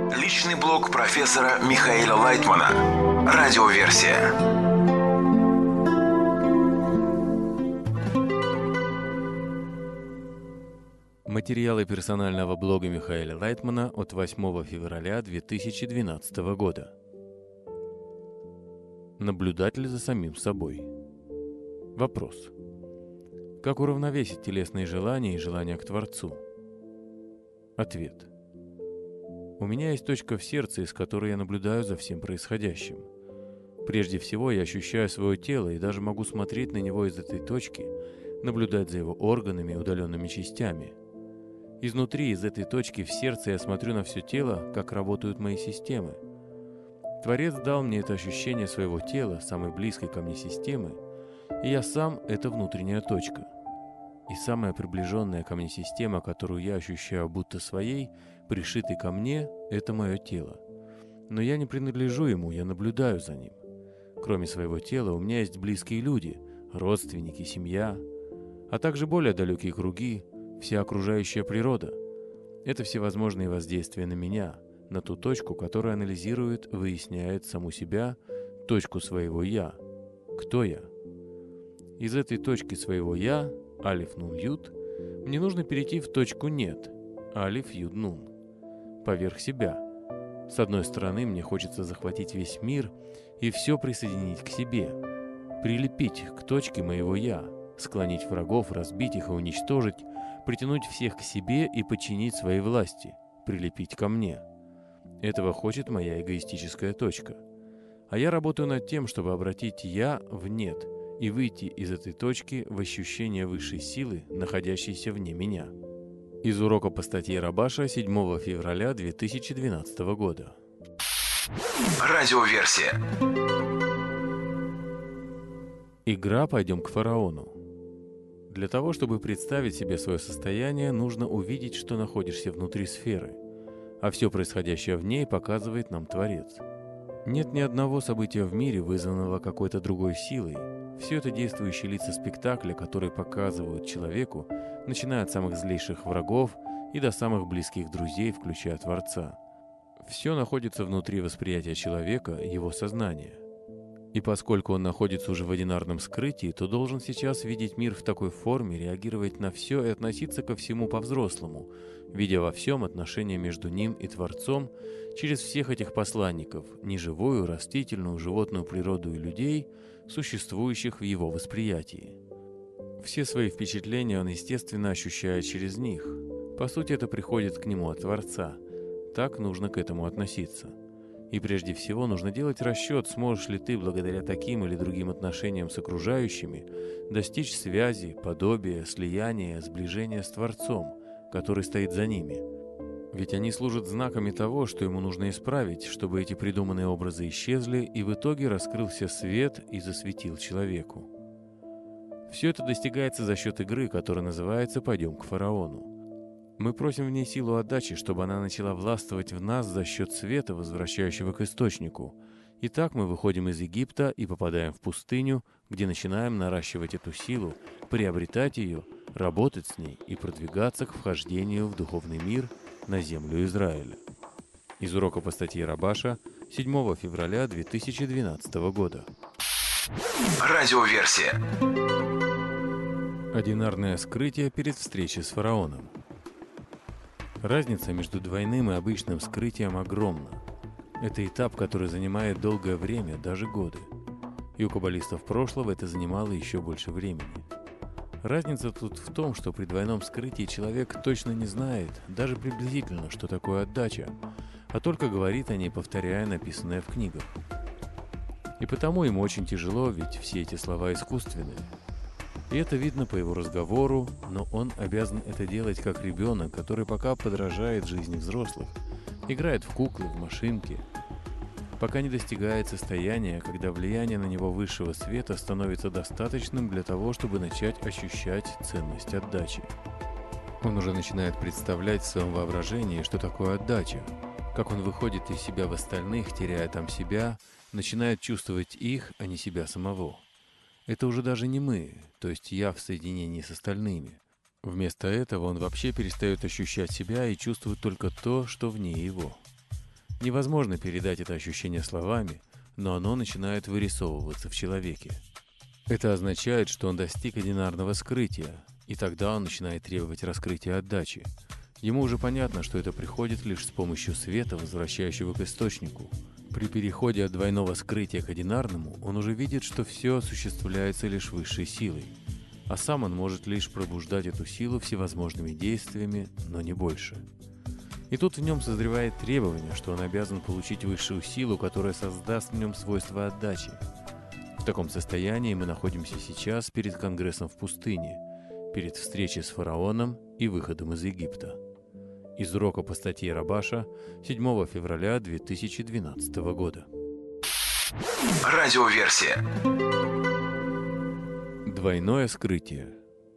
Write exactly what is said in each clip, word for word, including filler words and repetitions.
Личный блог профессора Михаила Лайтмана. Радиоверсия. Материалы персонального блога Михаила Лайтмана от восьмого февраля две тысячи двенадцатого года. Наблюдатель за самим собой. Вопрос. Как уравновесить телесные желания и желания к Творцу? Ответ. У меня есть точка в сердце, из которой я наблюдаю за всем происходящим. Прежде всего, я ощущаю свое тело и даже могу смотреть на него из этой точки, наблюдать за его органами и удаленными частями. Изнутри, из этой точки в сердце, я смотрю на все тело, как работают мои системы. Творец дал мне это ощущение своего тела, самой близкой ко мне системы, и я сам — это внутренняя точка. И самая приближенная ко мне система, которую я ощущаю будто своей, пришитой ко мне, это мое тело. Но я не принадлежу ему, я наблюдаю за ним. Кроме своего тела, у меня есть близкие люди, родственники, семья, а также более далекие круги, вся окружающая природа. Это всевозможные воздействия на меня, на ту точку, которая анализирует, выясняет саму себя, точку своего «я». Кто я? Из этой точки своего «я», алиф нун ют, мне нужно перейти в точку «нет», алиф юд нун, поверх себя. С одной стороны, мне хочется захватить весь мир и все присоединить к себе, прилепить к точке моего «я», склонить врагов, разбить их и уничтожить, притянуть всех к себе и подчинить своей власти, прилепить ко мне. Этого хочет моя эгоистическая точка. А я работаю над тем, чтобы обратить «я» в «нет» и выйти из этой точки в ощущение высшей силы, находящейся вне меня. Из урока по статье Рабаша седьмого февраля две тысячи двенадцатого года. Радиоверсия. Игра «Пойдем к фараону». Для того, чтобы представить себе свое состояние, нужно увидеть, что находишься внутри сферы, а все происходящее в ней показывает нам Творец. Нет ни одного события в мире, вызванного какой-то другой силой. Все это действующие лица спектакля, которые показывают человеку, начиная от самых злейших врагов и до самых близких друзей, включая Творца. Все находится внутри восприятия человека, его сознания. И поскольку он находится уже в одинарном скрытии, то должен сейчас видеть мир в такой форме, реагировать на все и относиться ко всему по-взрослому, видя во всем отношения между ним и Творцом через всех этих посланников, неживую, растительную, животную природу и людей, существующих в его восприятии. Все свои впечатления он, естественно, ощущает через них. По сути, это приходит к нему от Творца. Так нужно к этому относиться. И прежде всего нужно делать расчет, сможешь ли ты, благодаря таким или другим отношениям с окружающими, достичь связи, подобия, слияния, сближения с Творцом, который стоит за ними. Ведь они служат знаками того, что ему нужно исправить, чтобы эти придуманные образы исчезли, и в итоге раскрылся свет и засветил человеку. Все это достигается за счет игры, которая называется «Пойдем к фараону». Мы просим в ней силу отдачи, чтобы она начала властвовать в нас за счет света, возвращающего к источнику. И так мы выходим из Египта и попадаем в пустыню, где начинаем наращивать эту силу, приобретать ее, работать с ней и продвигаться к вхождению в духовный мир на землю Израиля. Из урока по статье Рабаша седьмого февраля две тысячи двенадцатого года. Радиоверсия. Одинарное скрытие перед встречей с фараоном. Разница между двойным и обычным скрытием огромна. Это этап, который занимает долгое время, даже годы. И у каббалистов прошлого это занимало еще больше времени. Разница тут в том, что при двойном скрытии человек точно не знает, даже приблизительно, что такое отдача, а только говорит о ней, повторяя написанное в книгах. И потому ему очень тяжело, ведь все эти слова искусственные. И это видно по его разговору, но он обязан это делать как ребенок, который пока подражает жизни взрослых, играет в куклы, в машинки, пока не достигает состояния, когда влияние на него высшего света становится достаточным для того, чтобы начать ощущать ценность отдачи. Он уже начинает представлять в своем воображении, что такое отдача, как он выходит из себя в остальных, теряя там себя, начинает чувствовать их, а не себя самого. Это уже даже не мы, то есть я в соединении с остальными. Вместо этого он вообще перестает ощущать себя и чувствует только то, что вне его. Невозможно передать это ощущение словами, но оно начинает вырисовываться в человеке. Это означает, что он достиг одинарного скрытия, и тогда он начинает требовать раскрытия отдачи. Ему уже понятно, что это приходит лишь с помощью света, возвращающего к источнику. При переходе от двойного скрытия к одинарному он уже видит, что все осуществляется лишь высшей силой, а сам он может лишь пробуждать эту силу всевозможными действиями, но не больше. И тут в нем созревает требование, что он обязан получить высшую силу, которая создаст в нем свойства отдачи. В таком состоянии мы находимся сейчас перед конгрессом в пустыне, перед встречей с фараоном и выходом из Египта. Из урока по статье Рабаша седьмого февраля две тысячи двенадцатого года. Радиоверсия. Двойное скрытие.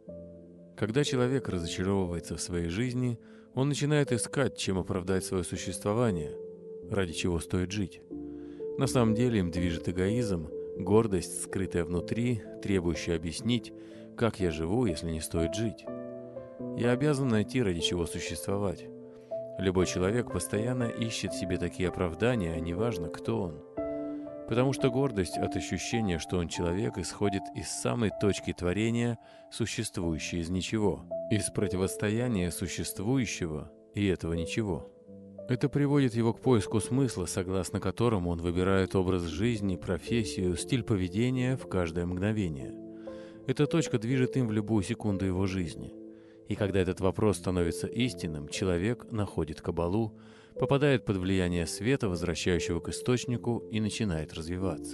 Когда человек разочаровывается в своей жизни, он начинает искать, чем оправдать свое существование, ради чего стоит жить. На самом деле им движет эгоизм, гордость, скрытая внутри, требующая объяснить, как я живу, если не стоит жить. Я обязан найти, ради чего существовать. Любой человек постоянно ищет себе такие оправдания, а неважно, кто он. Потому что гордость от ощущения, что он человек, исходит из самой точки творения, существующей из ничего, из противостояния существующего и этого ничего. Это приводит его к поиску смысла, согласно которому он выбирает образ жизни, профессию, стиль поведения в каждое мгновение. Эта точка движет им в любую секунду его жизни. И когда этот вопрос становится истинным, человек находит кабалу, попадает под влияние света, возвращающего к источнику, и начинает развиваться.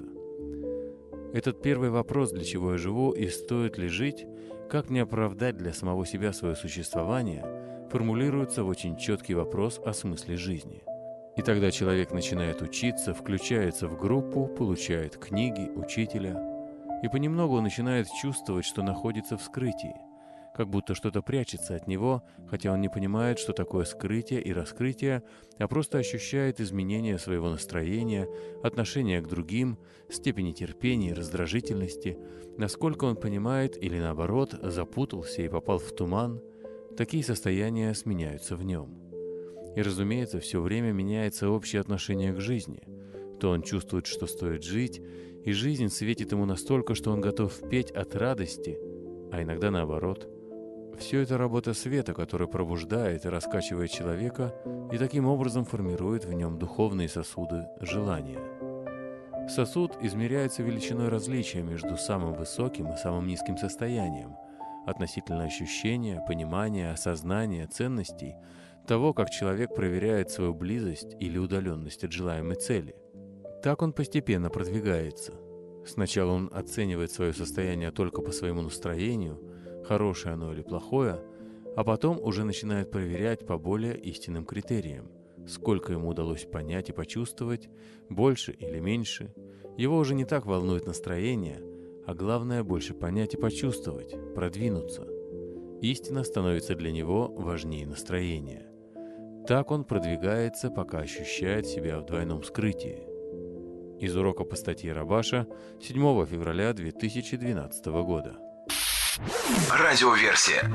Этот первый вопрос, для чего я живу и стоит ли жить, как мне оправдать для самого себя свое существование, формулируется в очень четкий вопрос о смысле жизни. И тогда человек начинает учиться, включается в группу, получает книги, учителя, и понемногу он начинает чувствовать, что находится в скрытии, как будто что-то прячется от него, хотя он не понимает, что такое скрытие и раскрытие, а просто ощущает изменение своего настроения, отношения к другим, степени терпения и раздражительности, насколько он понимает или, наоборот, запутался и попал в туман. Такие состояния сменяются в нем. И, разумеется, все время меняется общее отношение к жизни. То он чувствует, что стоит жить, и жизнь светит ему настолько, что он готов петь от радости, а иногда наоборот. Все это работа света, который пробуждает и раскачивает человека и таким образом формирует в нем духовные сосуды желания. Сосуд измеряется величиной различия между самым высоким и самым низким состоянием, относительно ощущения, понимания, осознания, ценностей, того, как человек проверяет свою близость или удаленность от желаемой цели. Так он постепенно продвигается. Сначала он оценивает свое состояние только по своему настроению, хорошее оно или плохое, а потом уже начинает проверять по более истинным критериям, сколько ему удалось понять и почувствовать, больше или меньше. Его уже не так волнует настроение, а главное больше понять и почувствовать, продвинуться. Истина становится для него важнее настроения. Так он продвигается, пока ощущает себя в двойном скрытии. Из урока по статье Рабаша седьмого февраля две тысячи двенадцатого года. Радиоверсия.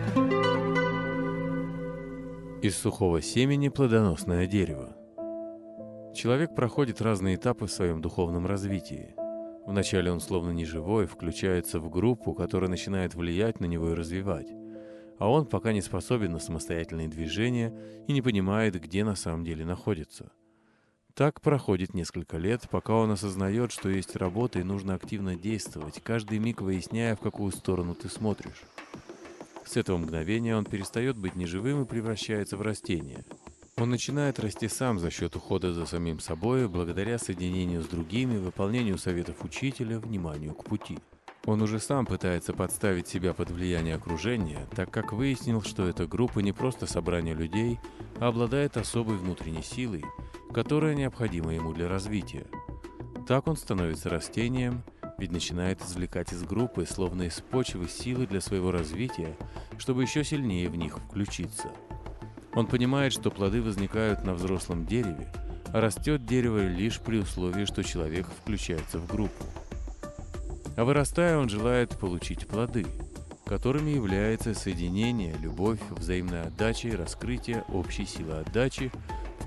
Из сухого семени плодоносное дерево. Человек проходит разные этапы в своем духовном развитии. Вначале он словно неживой, включается в группу, которая начинает влиять на него и развивать. А он пока не способен на самостоятельные движения и не понимает, где на самом деле находится. Так проходит несколько лет, пока он осознает, что есть работа и нужно активно действовать, каждый миг выясняя, в какую сторону ты смотришь. С этого мгновения он перестает быть неживым и превращается в растение. Он начинает расти сам за счет ухода за самим собой, благодаря соединению с другими, выполнению советов учителя, вниманию к пути. Он уже сам пытается подставить себя под влияние окружения, так как выяснил, что эта группа не просто собрание людей, а обладает особой внутренней силой, которая необходима ему для развития. Так он становится растением, ведь начинает извлекать из группы, словно из почвы, силы для своего развития, чтобы еще сильнее в них включиться. Он понимает, что плоды возникают на взрослом дереве, а растет дерево лишь при условии, что человек включается в группу. А вырастая, он желает получить плоды, которыми является соединение, любовь, взаимная отдача и раскрытие общей силы отдачи, в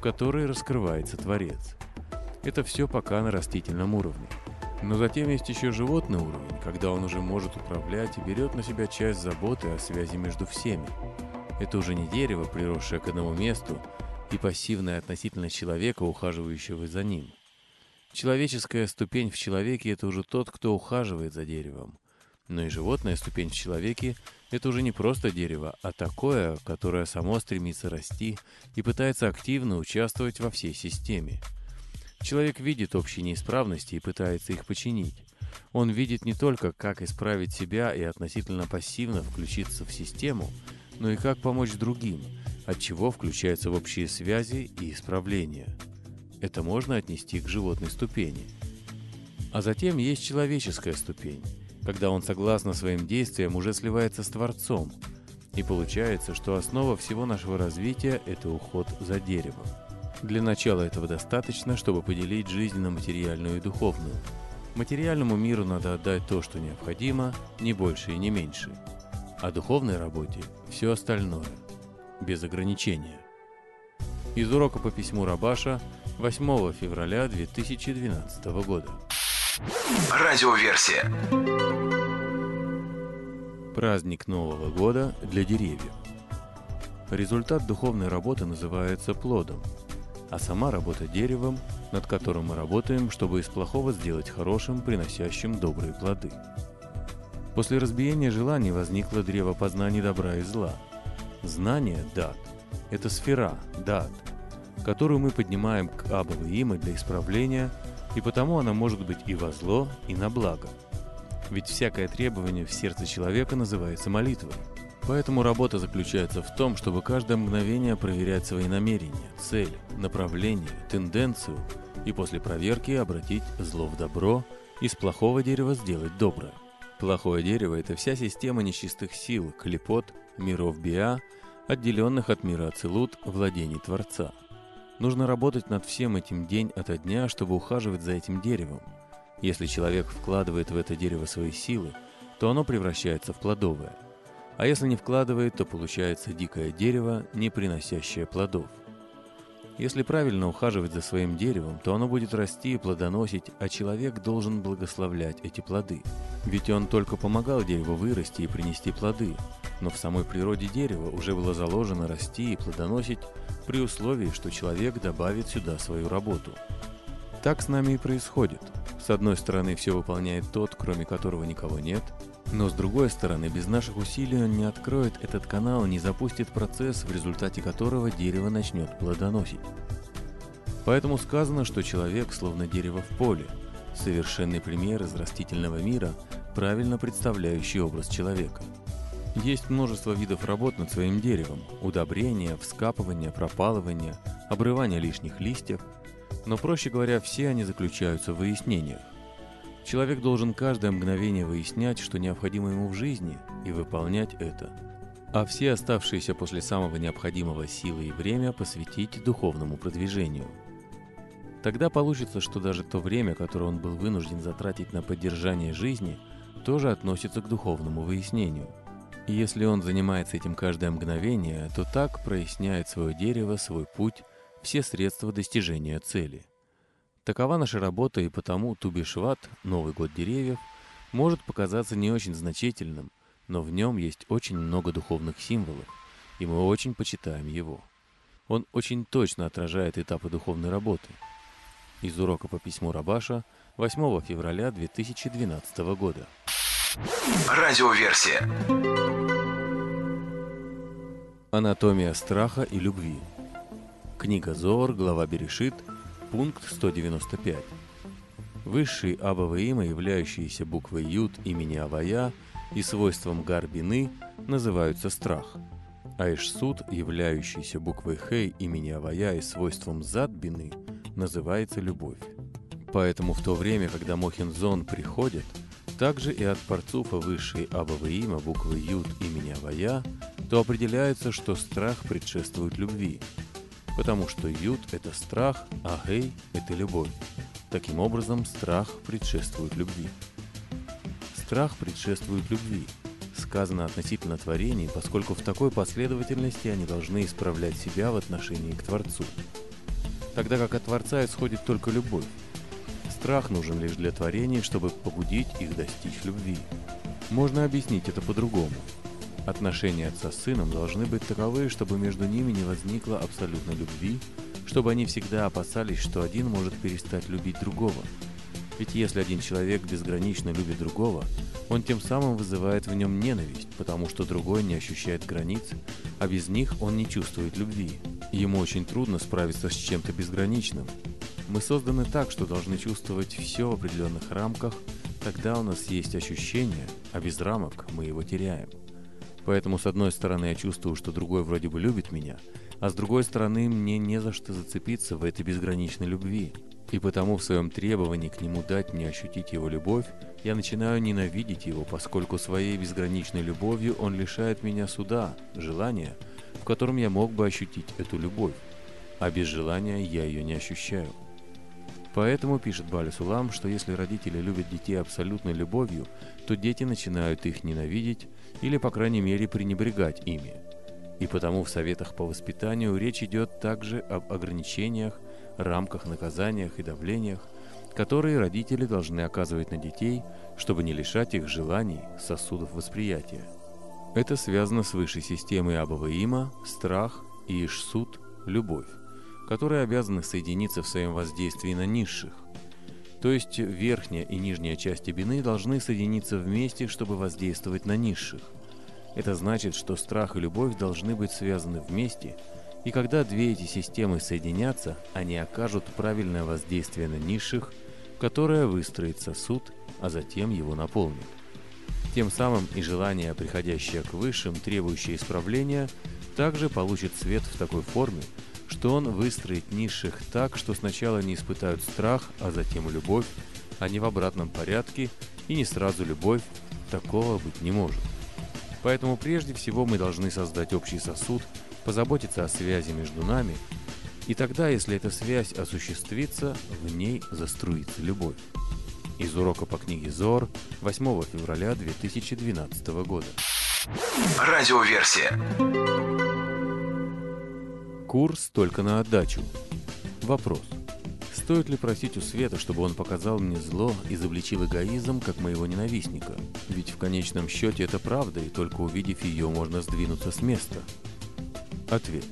которой раскрывается Творец. Это все пока на растительном уровне. Но затем есть еще животный уровень, когда он уже может управлять и берет на себя часть заботы о связи между всеми. Это уже не дерево, приросшее к одному месту, и пассивная относительно человека, ухаживающего за ним. Человеческая ступень в человеке – это уже тот, кто ухаживает за деревом. Но и животная ступень в человеке – это уже не просто дерево, а такое, которое само стремится расти и пытается активно участвовать во всей системе. Человек видит общие неисправности и пытается их починить. Он видит не только, как исправить себя и относительно пассивно включиться в систему, но и как помочь другим, от чего включается в общие связи и исправления. Это можно отнести к животной ступени. А затем есть человеческая ступень, когда он согласно своим действиям уже сливается с Творцом. И получается, что основа всего нашего развития – это уход за деревом. Для начала этого достаточно, чтобы поделить жизнь на материальную и духовную. Материальному миру надо отдать то, что необходимо, не больше и не меньше. А духовной работе – все остальное, без ограничения. Из урока по письму Рабаша восьмого февраля две тысячи двенадцатого года. Радиоверсия. Праздник Нового года для деревьев. Результат духовной работы называется плодом, а сама работа деревом, над которым мы работаем, чтобы из плохого сделать хорошим, приносящим добрые плоды. После разбиения желаний возникло древо познания добра и зла. Знание, дат, это сфера, дат, которую мы поднимаем к Абба Ваима для исправления, и потому она может быть и во зло, и на благо. Ведь всякое требование в сердце человека называется молитвой. Поэтому работа заключается в том, чтобы каждое мгновение проверять свои намерения, цель, направление, тенденцию, и после проверки обратить зло в добро, из плохого дерева сделать доброе. Плохое дерево – это вся система нечистых сил, клепот, миров Биа, отделенных от мира Ацилут, владений Творца. Нужно работать над всем этим день ото дня, чтобы ухаживать за этим деревом. Если человек вкладывает в это дерево свои силы, то оно превращается в плодовое. А если не вкладывает, то получается дикое дерево, не приносящее плодов. Если правильно ухаживать за своим деревом, то оно будет расти и плодоносить, а человек должен благословлять эти плоды. Ведь он только помогал дереву вырасти и принести плоды, но в самой природе дерева уже было заложено расти и плодоносить при условии, что человек добавит сюда свою работу. Так с нами и происходит. С одной стороны, все выполняет тот, кроме которого никого нет, но с другой стороны, без наших усилий он не откроет этот канал, не запустит процесс, в результате которого дерево начнет плодоносить. Поэтому сказано, что человек словно дерево в поле, совершенный пример из растительного мира, правильно представляющий образ человека. Есть множество видов работ над своим деревом: удобрения, вскапывание, пропалывание, обрывание лишних листьев, но, проще говоря, все они заключаются в выяснениях. Человек должен каждое мгновение выяснять, что необходимо ему в жизни, и выполнять это, а все оставшиеся после самого необходимого силы и время посвятить духовному продвижению. Тогда получится, что даже то время, которое он был вынужден затратить на поддержание жизни, тоже относится к духовному выяснению. И если он занимается этим каждое мгновение, то так проясняет свое дерево, свой путь, все средства достижения цели. Такова наша работа, и потому Ту-би-Шват, Новый год деревьев, может показаться не очень значительным, но в нем есть очень много духовных символов, и мы очень почитаем его. Он очень точно отражает этапы духовной работы. Из урока по письму Рабаша восьмого февраля две тысячи двенадцатого года. Радиоверсия. Анатомия страха и любви. Книга Зоар, глава Берешит, пункт сто девяносто пять. Высший Абба Ваима, являющиеся буквой Юд имени Авая и свойством Гар-бины, называются страх, а Иш-Суд, являющийся буквой Хей имени Авая и свойством Зад-бины, называется любовь. Поэтому в то время, когда Мохин-Зон приходит, также и от парцуфа высшей Абба Ваима буквы Юд имени Авая, то определяется, что страх предшествует любви, потому что Юд – это страх, а Хей – это любовь. Таким образом, страх предшествует любви. Страх предшествует любви. Сказано относительно творений, поскольку в такой последовательности они должны исправлять себя в отношении к Творцу. тогда как от Творца исходит только любовь. Страх нужен лишь для творений, чтобы побудить их достичь любви. Можно объяснить это по-другому. Отношения отца с сыном должны быть таковы, чтобы между ними не возникло абсолютной любви, чтобы они всегда опасались, что один может перестать любить другого. Ведь если один человек безгранично любит другого, он тем самым вызывает в нем ненависть, потому что другой не ощущает границ, а без них он не чувствует любви. Ему очень трудно справиться с чем-то безграничным. Мы созданы так, что должны чувствовать все в определенных рамках, тогда у нас есть ощущение, а без рамок мы его теряем. Поэтому, с одной стороны, я чувствую, что другой вроде бы любит меня, а с другой стороны, мне не за что зацепиться в этой безграничной любви. И потому в своем требовании к нему дать мне ощутить его любовь, я начинаю ненавидеть его, поскольку своей безграничной любовью он лишает меня суда, желания, в котором я мог бы ощутить эту любовь, а без желания я ее не ощущаю. Поэтому пишет Баля Сулам, что если родители любят детей абсолютной любовью, то дети начинают их ненавидеть или, по крайней мере, пренебрегать ими. И потому в советах по воспитанию речь идет также об ограничениях, рамках, наказаниях и давлениях, которые родители должны оказывать на детей, чтобы не лишать их желаний, сосудов восприятия. Это связано с высшей системой Абба-Ваима, страх и Ишсут, любовь, которые обязаны соединиться в своем воздействии на низших. То есть верхняя и нижняя части бины должны соединиться вместе, чтобы воздействовать на низших. Это значит, что страх и любовь должны быть связаны вместе, и когда две эти системы соединятся, они окажут правильное воздействие на низших, которое выстроит сосуд, а затем его наполнит. Тем самым и желание, приходящее к высшим, требующее исправления, также получит свет в такой форме, что он выстроит низших так, что сначала не испытают страх, а затем любовь, а не в обратном порядке, и не сразу любовь, такого быть не может. Поэтому прежде всего мы должны создать общий сосуд, позаботиться о связи между нами, и тогда, если эта связь осуществится, в ней заструится любовь. Из урока по книге Зоар, восьмого февраля две тысячи двенадцатого года. Радиоверсия. Курс только на отдачу. Вопрос. Стоит ли просить у света, чтобы он показал мне зло, изобличил эгоизм, как моего ненавистника? Ведь в конечном счете это правда, и только увидев ее, можно сдвинуться с места. Ответ.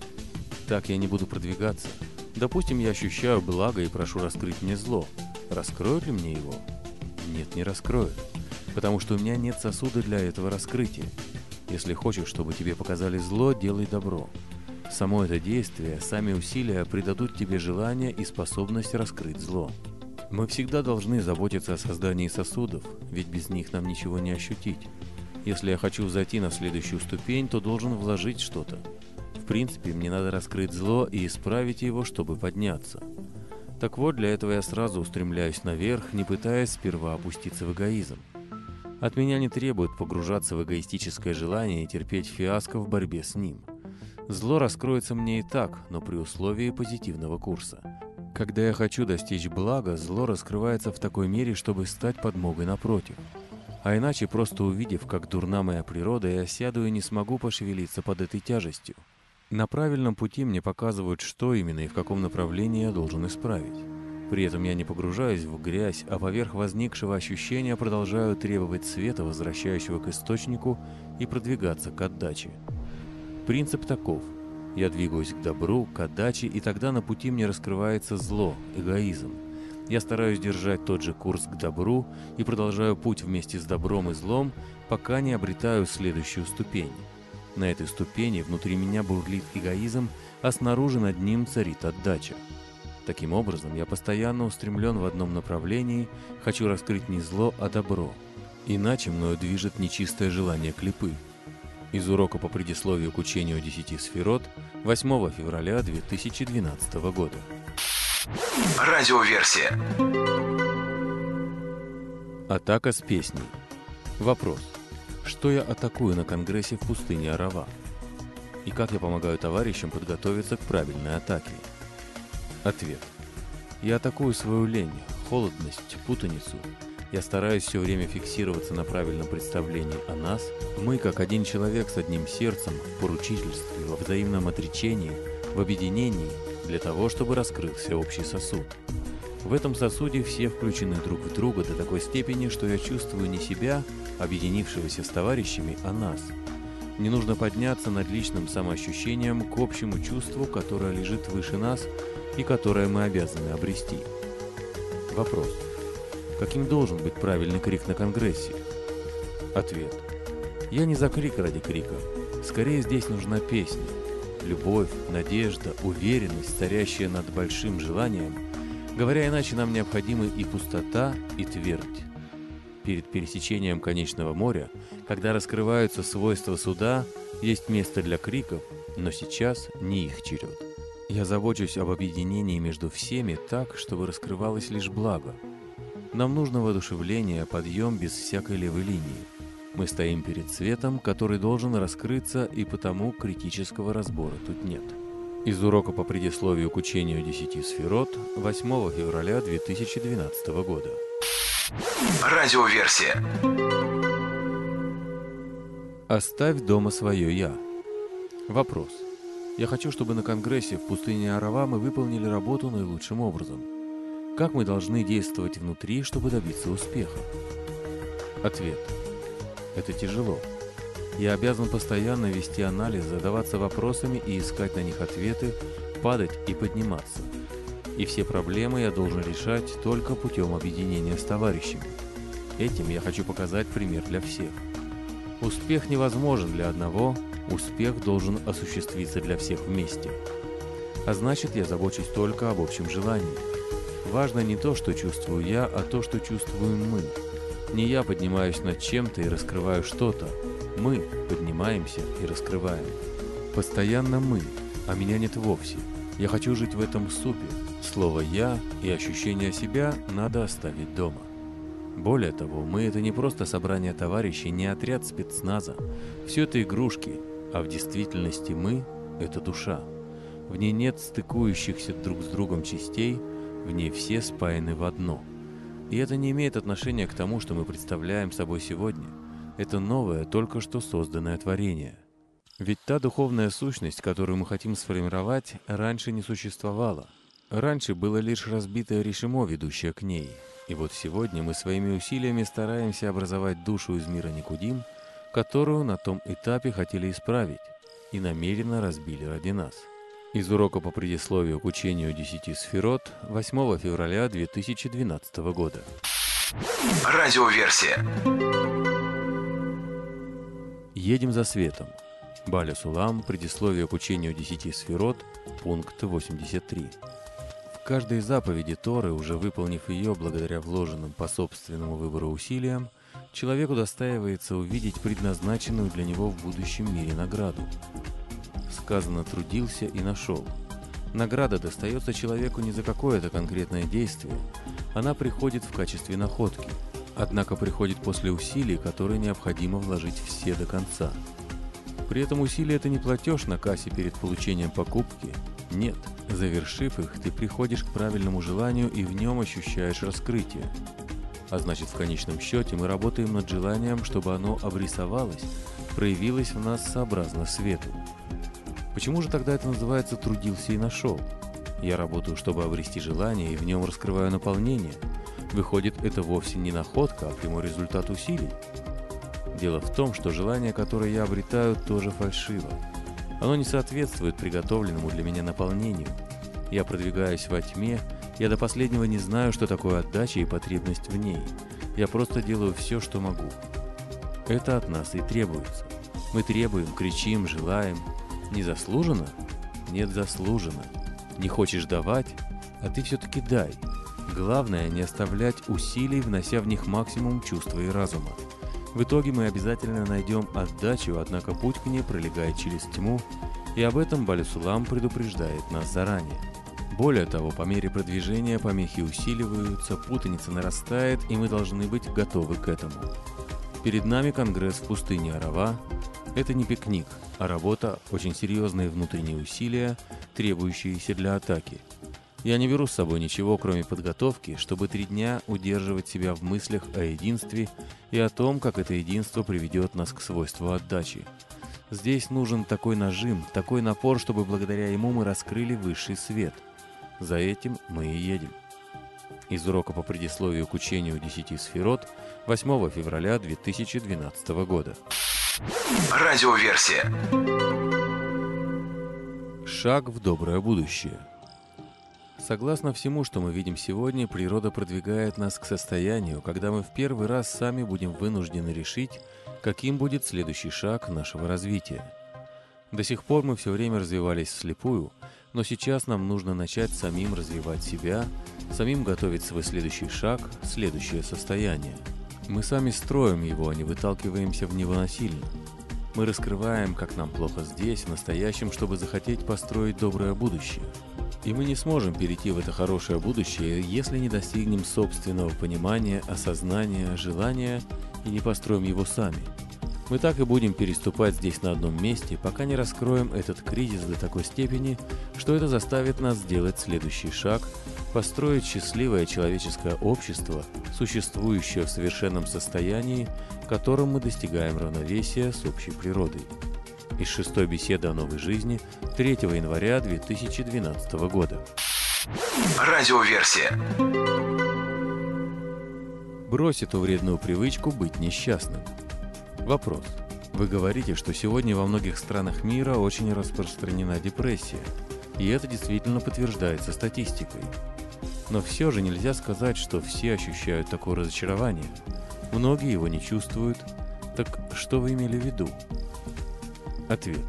Так я не буду продвигаться. Допустим, я ощущаю благо и прошу раскрыть мне зло. Раскроют ли мне его? Нет, не раскроют. Потому что у меня нет сосуда для этого раскрытия. Если хочешь, чтобы тебе показали зло, делай добро. Само это действие, сами усилия придадут тебе желание и способность раскрыть зло. Мы всегда должны заботиться о создании сосудов, ведь без них нам ничего не ощутить. Если я хочу взойти на следующую ступень, то должен вложить что-то. В принципе, мне надо раскрыть зло и исправить его, чтобы подняться. Так вот, для этого я сразу устремляюсь наверх, не пытаясь сперва опуститься в эгоизм. От меня не требует погружаться в эгоистическое желание и терпеть фиаско в борьбе с ним. Зло раскроется мне и так, но при условии позитивного курса. Когда я хочу достичь блага, зло раскрывается в такой мере, чтобы стать подмогой напротив. А иначе, просто увидев, как дурна моя природа, я сяду и не смогу пошевелиться под этой тяжестью. На правильном пути мне показывают, что именно и в каком направлении я должен исправить. При этом я не погружаюсь в грязь, а поверх возникшего ощущения продолжаю требовать света, возвращающего к источнику, и продвигаться к отдаче. Принцип таков. Я двигаюсь к добру, к отдаче, и тогда на пути мне раскрывается зло, эгоизм. Я стараюсь держать тот же курс к добру и продолжаю путь вместе с добром и злом, пока не обретаю следующую ступень. На этой ступени внутри меня бурлит эгоизм, а снаружи над ним царит отдача. Таким образом, я постоянно устремлен в одном направлении, хочу раскрыть не зло, а добро. Иначе мною движет нечистое желание клипы. Из урока по предисловию к учению десяти сферот восьмого февраля две тысячи двенадцатого года. Радиоверсия. Атака с песней. Вопрос. Что я атакую на конгрессе в пустыне Арава? И как я помогаю товарищам подготовиться к правильной атаке? Ответ. Я атакую свою лень, холодность, путаницу. Я стараюсь все время фиксироваться на правильном представлении о нас. Мы, как один человек с одним сердцем, в поручительстве, во взаимном отречении, в объединении, для того, чтобы раскрылся общий сосуд. В этом сосуде все включены друг в друга до такой степени, что я чувствую не себя, объединившегося с товарищами, а нас. Мне нужно подняться над личным самоощущением к общему чувству, которое лежит выше нас и которое мы обязаны обрести. Вопрос. Каким должен быть правильный крик на Конгрессе? Ответ. Я не за крик ради крика. Скорее здесь нужна песня. Любовь, надежда, уверенность, царящая над большим желанием. Говоря иначе, нам необходимы и пустота, и твердь. Перед пересечением конечного моря, когда раскрываются свойства суда, есть место для криков, но сейчас не их черед. Я забочусь об объединении между всеми так, чтобы раскрывалось лишь благо. Нам нужно воодушевление, подъем без всякой левой линии. Мы стоим перед светом, который должен раскрыться, и потому критического разбора тут нет. Из урока по предисловию к учению десяти сферот восьмого февраля две тысячи двенадцатого года. Радиоверсия. Оставь дома свое «я». Вопрос. Я хочу, чтобы на Конгрессе в пустыне Арава мы выполнили работу наилучшим образом. Как мы должны действовать внутри, чтобы добиться успеха? Ответ. Это тяжело. Я обязан постоянно вести анализ, задаваться вопросами и искать на них ответы, падать и подниматься. И все проблемы я должен решать только путем объединения с товарищами. Этим я хочу показать пример для всех. Успех невозможен для одного, успех должен осуществиться для всех вместе. А значит, я забочусь только об общем желании. Важно не то, что чувствую я, а то, что чувствуем мы. Не я поднимаюсь над чем-то и раскрываю что-то. Мы поднимаемся и раскрываем. Постоянно мы, а меня нет вовсе. Я хочу жить в этом супе. Слово «я» и ощущение себя надо оставить дома. Более того, мы — это не просто собрание товарищей, не отряд спецназа. Все это игрушки, а в действительности мы — это душа. В ней нет стыкующихся друг с другом частей, в ней все спаяны в одно. И это не имеет отношения к тому, что мы представляем собой сегодня. Это новое, только что созданное творение. Ведь та духовная сущность, которую мы хотим сформировать, раньше не существовала. Раньше было лишь разбитое решимо, ведущее к ней. И вот сегодня мы своими усилиями стараемся образовать душу из мира Никудим, которую на том этапе хотели исправить и намеренно разбили ради нас. Из урока по предисловию к учению десяти сферот восьмого февраля две тысячи двенадцатого года. Радиоверсия. Едем за светом. Баля Сулам, предисловие к учению десяти сферот, пункт восемьдесят три. В каждой заповеди Торы, уже выполнив ее благодаря вложенным по собственному выбору усилиям, человек удостаивается увидеть предназначенную для него в будущем мире награду. Сказано «трудился и нашел». Награда достается человеку не за какое-то конкретное действие. Она приходит в качестве находки. Однако приходит после усилий, которые необходимо вложить все до конца. При этом усилие — это не платеж на кассе перед получением покупки. Нет, завершив их, ты приходишь к правильному желанию и в нем ощущаешь раскрытие. А значит, в конечном счете мы работаем над желанием, чтобы оно обрисовалось, проявилось в нас сообразно свету. Почему же тогда это называется «трудился и нашел»? Я работаю, чтобы обрести желание, и в нем раскрываю наполнение. Выходит, это вовсе не находка, а прямой результат усилий. Дело в том, что желание, которое я обретаю, тоже фальшиво. Оно не соответствует приготовленному для меня наполнению. Я продвигаюсь во тьме, я до последнего не знаю, что такое отдача и потребность в ней. Я просто делаю все, что могу. Это от нас и требуется. Мы требуем, кричим, желаем. Незаслуженно? Нет, заслуженно. Не хочешь давать? А ты все-таки дай. Главное, не оставлять усилий, внося в них максимум чувства и разума. В итоге мы обязательно найдем отдачу, однако путь к ней пролегает через тьму, и об этом Баля Сулам предупреждает нас заранее. Более того, по мере продвижения помехи усиливаются, путаница нарастает, и мы должны быть готовы к этому. Перед нами конгресс в пустыне Арава. Это не пикник, а работа, очень серьезные внутренние усилия, требующиеся для атаки. Я не беру с собой ничего, кроме подготовки, чтобы три дня удерживать себя в мыслях о единстве и о том, как это единство приведет нас к свойству отдачи. Здесь нужен такой нажим, такой напор, чтобы благодаря ему мы раскрыли высший свет. За этим мы и едем. Из урока по предисловию к учению десяти сферот восьмого февраля две тысячи двенадцатого года. Радиоверсия. Шаг в доброе будущее. Согласно всему, что мы видим сегодня, природа продвигает нас к состоянию, когда мы в первый раз сами будем вынуждены решить, каким будет следующий шаг нашего развития. До сих пор мы все время развивались вслепую, но сейчас нам нужно начать самим развивать себя, самим готовить свой следующий шаг, следующее состояние. Мы сами строим его, а не выталкиваемся в него насильно. Мы раскрываем, как нам плохо здесь, в настоящем, чтобы захотеть построить доброе будущее. И мы не сможем перейти в это хорошее будущее, если не достигнем собственного понимания, осознания, желания и не построим его сами. Мы так и будем переступать здесь на одном месте, пока не раскроем этот кризис до такой степени, что это заставит нас сделать следующий шаг, построить счастливое человеческое общество, существующее в совершенном состоянии, в котором мы достигаем равновесия с общей природой. Из шестой беседы о новой жизни третьего января две тысячи двенадцатого года. Радиоверсия. Брось эту вредную привычку быть несчастным. Вопрос. Вы говорите, что сегодня во многих странах мира очень распространена депрессия, и это действительно подтверждается статистикой. Но все же нельзя сказать, что все ощущают такое разочарование. Многие его не чувствуют. Так что вы имели в виду? Ответ.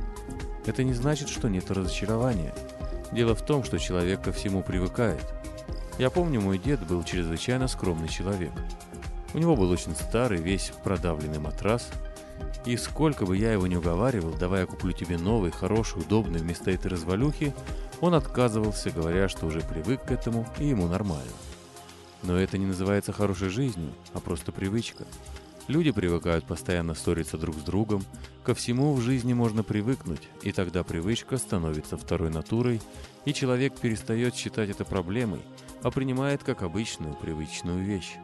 Это не значит, что нет разочарования. Дело в том, что человек ко всему привыкает. Я помню, мой дед был чрезвычайно скромный человек. У него был очень старый, весь продавленный матрас, и сколько бы я его ни уговаривал, давай я куплю тебе новый, хороший, удобный вместо этой развалюхи, он отказывался, говоря, что уже привык к этому и ему нормально. Но это не называется хорошей жизнью, а просто привычка. Люди привыкают постоянно ссориться друг с другом, ко всему в жизни можно привыкнуть, и тогда привычка становится второй натурой, и человек перестает считать это проблемой, а принимает как обычную привычную вещь.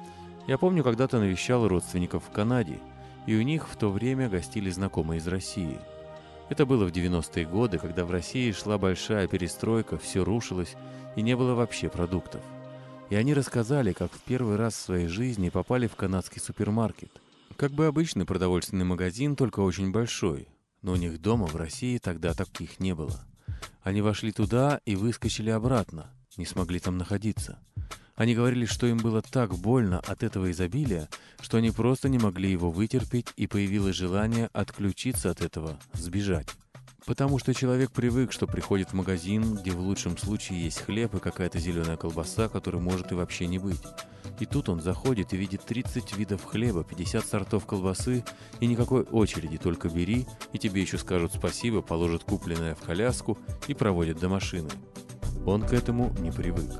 Я помню, когда-то навещал родственников в Канаде, и у них в то время гостили знакомые из России. Это было в девяностые годы, когда в России шла большая перестройка, все рушилось, и не было вообще продуктов. И они рассказали, как в первый раз в своей жизни попали в канадский супермаркет. Как бы обычный продовольственный магазин, только очень большой, но у них дома в России тогда таких не было. Они вошли туда и выскочили обратно, не смогли там находиться. Они говорили, что им было так больно от этого изобилия, что они просто не могли его вытерпеть, и появилось желание отключиться от этого, сбежать. Потому что человек привык, что приходит в магазин, где в лучшем случае есть хлеб и какая-то зеленая колбаса, которой может и вообще не быть. И тут он заходит и видит тридцать видов хлеба, пятьдесят сортов колбасы, и никакой очереди, только бери, и тебе еще скажут спасибо, положат купленное в коляску и проводят до машины. Он к этому не привык.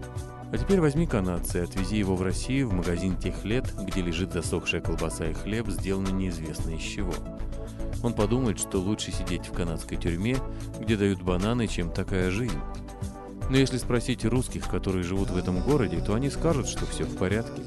А теперь возьми канадца и отвези его в Россию, в магазин тех лет, где лежит засохшая колбаса и хлеб, сделанный неизвестно из чего. Он подумает, что лучше сидеть в канадской тюрьме, где дают бананы, чем такая жизнь. Но если спросить русских, которые живут в этом городе, то они скажут, что все в порядке.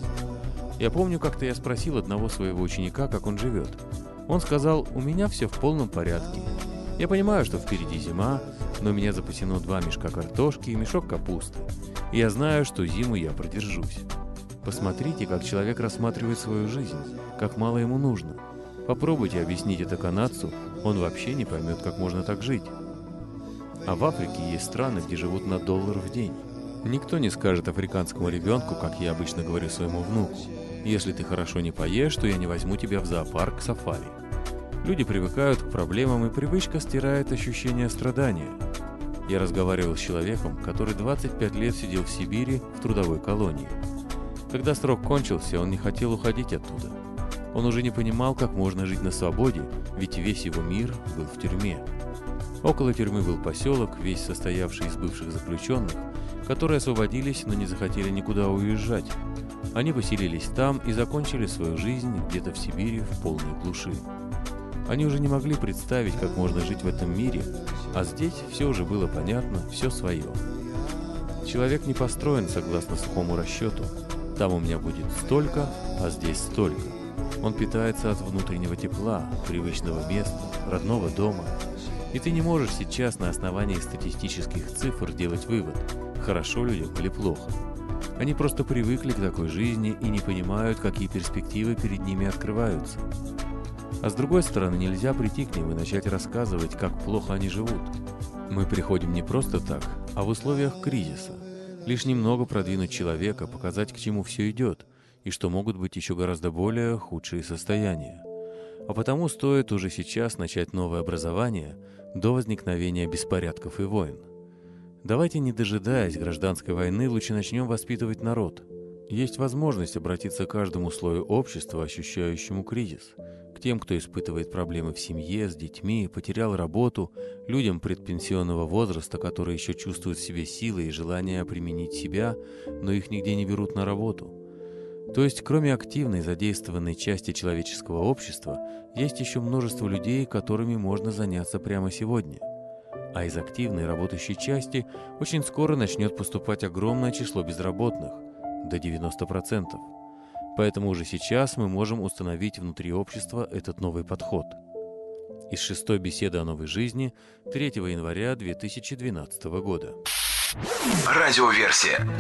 Я помню, как-то я спросил одного своего ученика, как он живет. Он сказал: «У меня все в полном порядке. Я понимаю, что впереди зима, но у меня запасено два мешка картошки и мешок капусты. И я знаю, что зиму я продержусь». Посмотрите, как человек рассматривает свою жизнь, как мало ему нужно. Попробуйте объяснить это канадцу, он вообще не поймет, как можно так жить. А в Африке есть страны, где живут на доллар в день. Никто не скажет африканскому ребенку, как я обычно говорю своему внуку: «Если ты хорошо не поешь, то я не возьму тебя в зоопарк к сафари». Люди привыкают к проблемам, и привычка стирает ощущение страдания. Я разговаривал с человеком, который двадцать пять лет сидел в Сибири в трудовой колонии. Когда срок кончился, он не хотел уходить оттуда. Он уже не понимал, как можно жить на свободе, ведь весь его мир был в тюрьме. Около тюрьмы был поселок, весь состоявший из бывших заключенных, которые освободились, но не захотели никуда уезжать. Они поселились там и закончили свою жизнь где-то в Сибири в полной глуши. Они уже не могли представить, как можно жить в этом мире, а здесь все уже было понятно, все свое. Человек не построен согласно сухому расчету. Там у меня будет столько, а здесь столько. Он питается от внутреннего тепла, привычного места, родного дома. И ты не можешь сейчас на основании статистических цифр делать вывод, хорошо людям или плохо. Они просто привыкли к такой жизни и не понимают, какие перспективы перед ними открываются. А с другой стороны, нельзя прийти к ним и начать рассказывать, как плохо они живут. Мы приходим не просто так, а в условиях кризиса. Лишь немного продвинуть человека, показать, к чему все идет, и что могут быть еще гораздо более худшие состояния. А потому стоит уже сейчас начать новое образование до возникновения беспорядков и войн. Давайте, не дожидаясь гражданской войны, лучше начнем воспитывать народ. Есть возможность обратиться к каждому слою общества, ощущающему кризис, к тем, кто испытывает проблемы в семье, с детьми, потерял работу, людям предпенсионного возраста, которые еще чувствуют в себе силы и желание применить себя, но их нигде не берут на работу. То есть, кроме активной задействованной части человеческого общества, есть еще множество людей, которыми можно заняться прямо сегодня. А из активной работающей части очень скоро начнет поступать огромное число безработных, до девяноста процентов. Поэтому уже сейчас мы можем установить внутри общества этот новый подход. Из шестой беседы о новой жизни третьего января две тысячи двенадцатого года. Радиоверсия.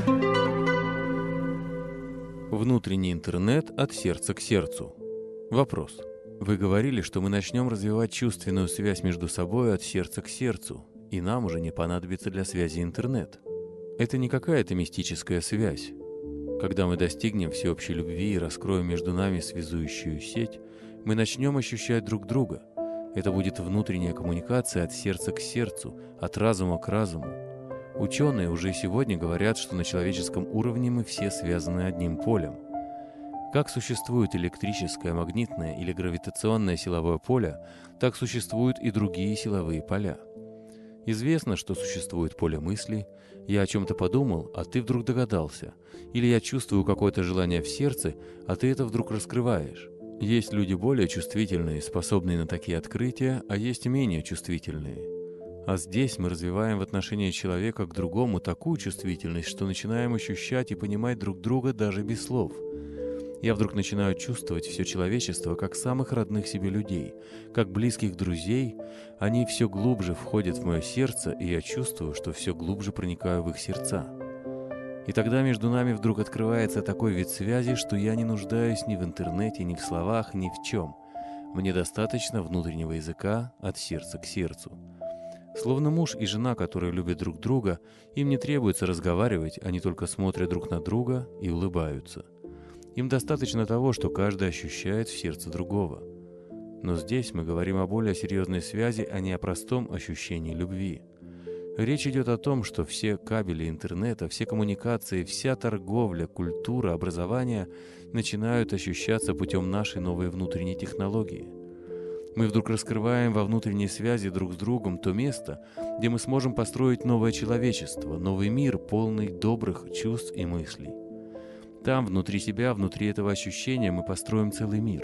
Внутренний интернет от сердца к сердцу. Вопрос. Вы говорили, что мы начнем развивать чувственную связь между собой от сердца к сердцу, и нам уже не понадобится для связи интернет. Это не какая-то мистическая связь. Когда мы достигнем всеобщей любви и раскроем между нами связующую сеть, мы начнем ощущать друг друга. Это будет внутренняя коммуникация от сердца к сердцу, от разума к разуму. Ученые уже сегодня говорят, что на человеческом уровне мы все связаны одним полем. Как существует электрическое, магнитное или гравитационное силовое поле, так существуют и другие силовые поля. Известно, что существует поле мысли, я о чем-то подумал, а ты вдруг догадался, или я чувствую какое-то желание в сердце, а ты это вдруг раскрываешь. Есть люди более чувствительные, способные на такие открытия, а есть менее чувствительные. А здесь мы развиваем в отношении человека к другому такую чувствительность, что начинаем ощущать и понимать друг друга даже без слов. Я вдруг начинаю чувствовать все человечество как самых родных себе людей, как близких друзей. Они все глубже входят в мое сердце, и я чувствую, что все глубже проникаю в их сердца. И тогда между нами вдруг открывается такой вид связи, что я не нуждаюсь ни в интернете, ни в словах, ни в чем. Мне достаточно внутреннего языка от сердца к сердцу. Словно муж и жена, которые любят друг друга, им не требуется разговаривать, они только смотрят друг на друга и улыбаются. Им достаточно того, что каждый ощущает в сердце другого. Но здесь мы говорим о более серьезной связи, а не о простом ощущении любви. Речь идет о том, что все кабели интернета, все коммуникации, вся торговля, культура, образование начинают ощущаться путем нашей новой внутренней технологии. Мы вдруг раскрываем во внутренней связи друг с другом то место, где мы сможем построить новое человечество, новый мир, полный добрых чувств и мыслей. Там, внутри себя, внутри этого ощущения мы построим целый мир.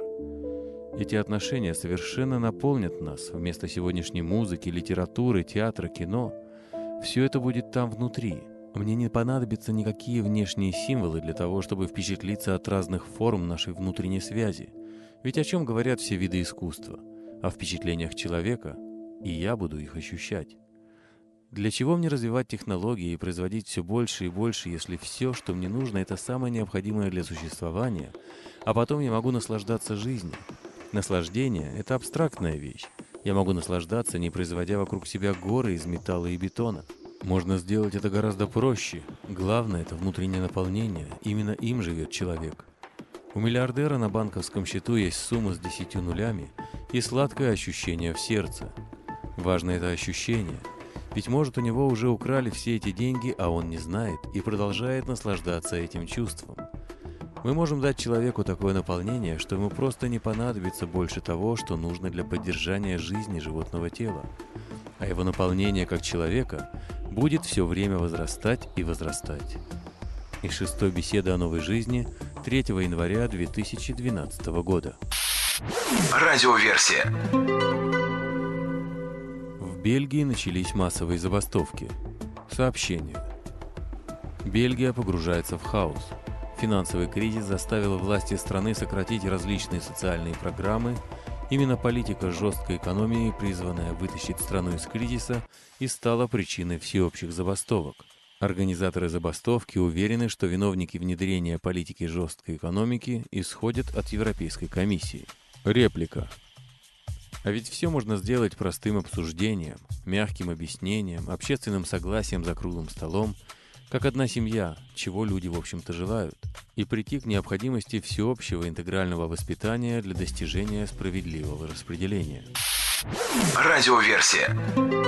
Эти отношения совершенно наполнят нас вместо сегодняшней музыки, литературы, театра, кино. Все это будет там внутри. Мне не понадобятся никакие внешние символы для того, чтобы впечатлиться от разных форм нашей внутренней связи. Ведь о чем говорят все виды искусства? О впечатлениях человека, и я буду их ощущать. Для чего мне развивать технологии и производить все больше и больше, если все, что мне нужно, это самое необходимое для существования, а потом я могу наслаждаться жизнью? Наслаждение — это абстрактная вещь. Я могу наслаждаться, не производя вокруг себя горы из металла и бетона. Можно сделать это гораздо проще. Главное — это внутреннее наполнение. Именно им живет человек. У миллиардера на банковском счету есть сумма с десятью нулями и сладкое ощущение в сердце. Важно это ощущение. Ведь, может, у него уже украли все эти деньги, а он не знает и продолжает наслаждаться этим чувством. Мы можем дать человеку такое наполнение, что ему просто не понадобится больше того, что нужно для поддержания жизни животного тела. А его наполнение как человека будет все время возрастать и возрастать. Из шестой беседы о новой жизни третьего января две тысячи двенадцатого года. Радиоверсия. В Бельгии начались массовые забастовки. Сообщение. Бельгия погружается в хаос. Финансовый кризис заставил власти страны сократить различные социальные программы. Именно политика жесткой экономии, призванная вытащить страну из кризиса, и стала причиной всеобщих забастовок. Организаторы забастовки уверены, что виновники внедрения политики жесткой экономики исходят от Европейской комиссии. Реплика. А ведь все можно сделать простым обсуждением, мягким объяснением, общественным согласием за круглым столом, как одна семья, чего люди, в общем-то, желают, и прийти к необходимости всеобщего интегрального воспитания для достижения справедливого распределения. Радиоверсия.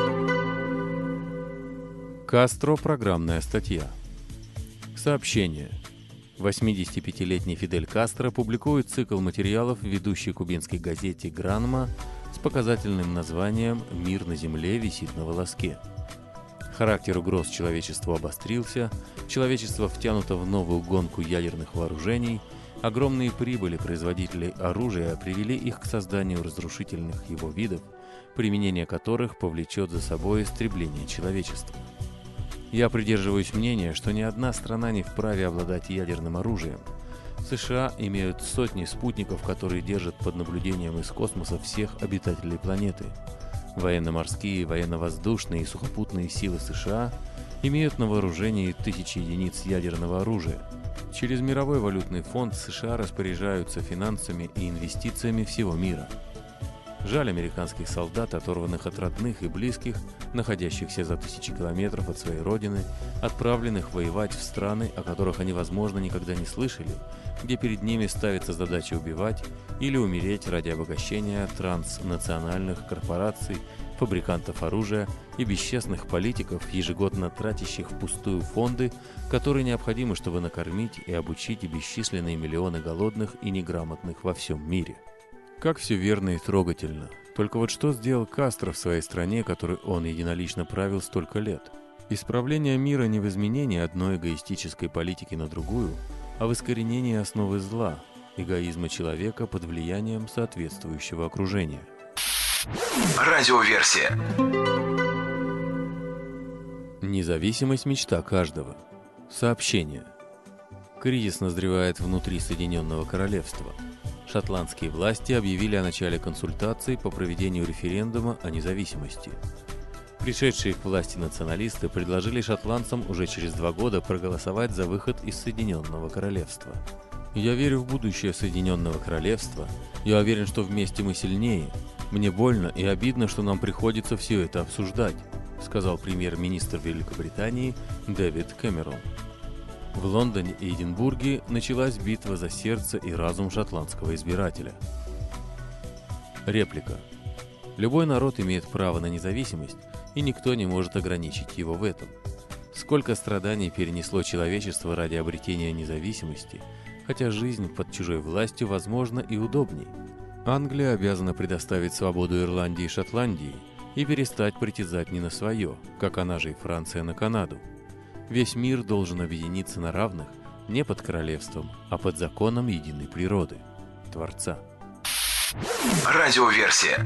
Кастро. Программная статья. Сообщение. восьмидесятипятилетний Фидель Кастро публикует цикл материалов в ведущей кубинской газете «Гранма» с показательным названием «Мир на земле висит на волоске». Характер угроз человечеству обострился, человечество втянуто в новую гонку ядерных вооружений, огромные прибыли производителей оружия привели их к созданию разрушительных его видов, применение которых повлечет за собой истребление человечества. Я придерживаюсь мнения, что ни одна страна не вправе обладать ядерным оружием. США имеют сотни спутников, которые держат под наблюдением из космоса всех обитателей планеты. Военно-морские, военно-воздушные и сухопутные силы США имеют на вооружении тысячи единиц ядерного оружия. Через Мировой валютный фонд США распоряжаются финансами и инвестициями всего мира. Жаль американских солдат, оторванных от родных и близких, находящихся за тысячи километров от своей родины, отправленных воевать в страны, о которых они, возможно, никогда не слышали, где перед ними ставится задача убивать или умереть ради обогащения транснациональных корпораций, фабрикантов оружия и бесчестных политиков, ежегодно тратящих впустую фонды, которые необходимы, чтобы накормить и обучить бесчисленные миллионы голодных и неграмотных во всем мире. Как все верно и трогательно. Только вот что сделал Кастро в своей стране, которой он единолично правил столько лет? Исправление мира не в изменении одной эгоистической политики на другую, а в искоренении основы зла, эгоизма человека под влиянием соответствующего окружения. Радиоверсия. Независимость – мечта каждого. Сообщение. Кризис назревает внутри Соединенного Королевства. Шотландские власти объявили о начале консультаций по проведению референдума о независимости. Пришедшие к власти националисты предложили шотландцам уже через два года проголосовать за выход из Соединенного Королевства. «Я верю в будущее Соединенного Королевства. Я уверен, что вместе мы сильнее. Мне больно и обидно, что нам приходится все это обсуждать», сказал премьер-министр Великобритании Дэвид Кэмерон. В Лондоне и Эдинбурге началась битва за сердце и разум шотландского избирателя. Реплика. Любой народ имеет право на независимость, и никто не может ограничить его в этом. Сколько страданий перенесло человечество ради обретения независимости, хотя жизнь под чужой властью возможна и удобней. Англия обязана предоставить свободу Ирландии и Шотландии и перестать притязать не на свое, как она же и Франция на Канаду. Весь мир должен объединиться на равных не под королевством, а под законом единой природы, Творца. Радиоверсия.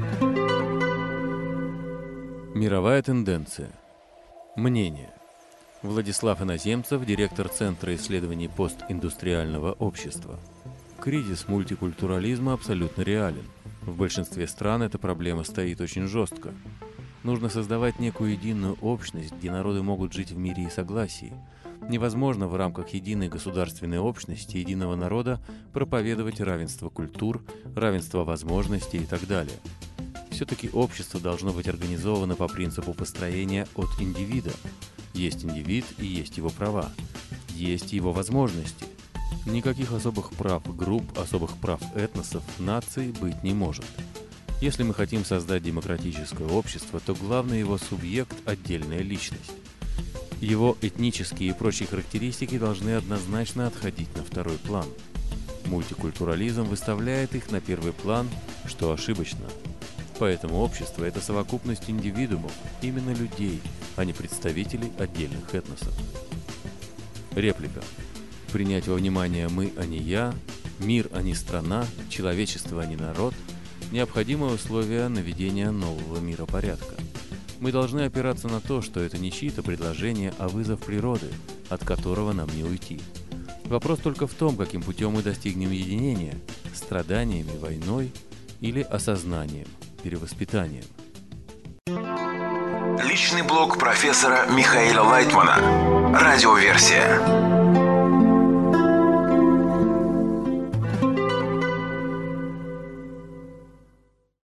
Мировая тенденция. Мнение. Владислав Иноземцев, директор Центра исследований постиндустриального общества. Кризис мультикультурализма абсолютно реален. В большинстве стран эта проблема стоит очень жестко. Нужно создавать некую единую общность, где народы могут жить в мире и согласии. Невозможно в рамках единой государственной общности, единого народа проповедовать равенство культур, равенство возможностей и так далее. Все-таки общество должно быть организовано по принципу построения от индивида. Есть индивид и есть его права, есть его возможности. Никаких особых прав групп, особых прав этносов, наций быть не может. Если мы хотим создать демократическое общество, то главный его субъект – отдельная личность. Его этнические и прочие характеристики должны однозначно отходить на второй план. Мультикультурализм выставляет их на первый план, что ошибочно. Поэтому общество – это совокупность индивидуумов, именно людей, а не представителей отдельных этносов. Реплика. Принять во внимание «мы, а не я», «мир, а не страна», «человечество, а не народ» – необходимое условие наведения нового миропорядка. Мы должны опираться на то, что это не чьи-то предложения, а вызов природы, от которого нам не уйти. Вопрос только в том, каким путем мы достигнем единения – страданиями, войной или осознанием, перевоспитанием. Личный блог профессора Михаила Лайтмана. Радиоверсия.